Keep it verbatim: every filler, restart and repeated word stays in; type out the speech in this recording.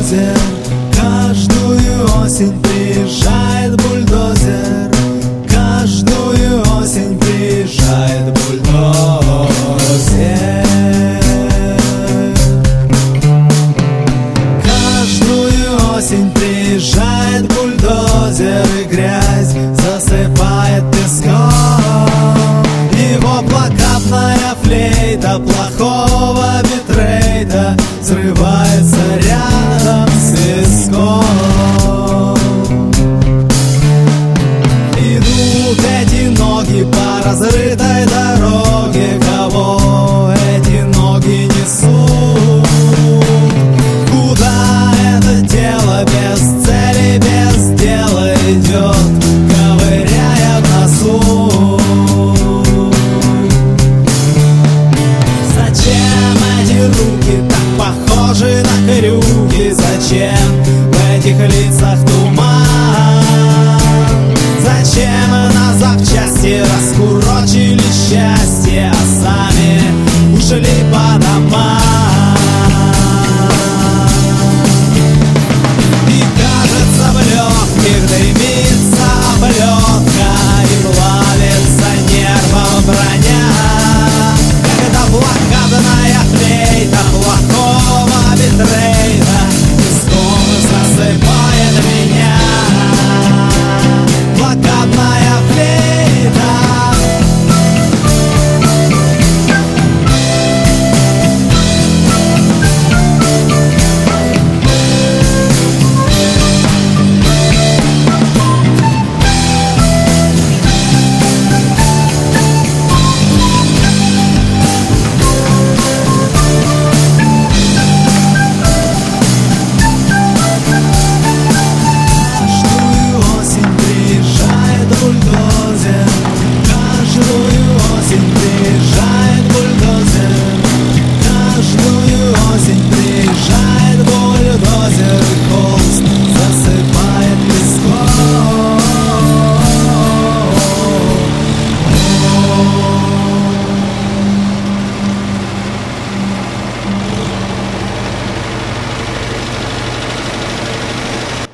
бульдозер. Каждую осень приезжает бульдозер. Каждую осень приезжает бульдозер. Каждую осень приезжает бульдозер, и грязь засыпает песком. Его плакатная флейта плохого битрейта взрывается рядом с виском. Идут эти ноги по разрытой дороге. Кого эти ноги несут? Куда это тело без цели, без дела идет, ковыряя в носу? Зачем эти руки так похожи на крюки? Зачем в этих лицах туман? Зачем на запчасти раскурочены?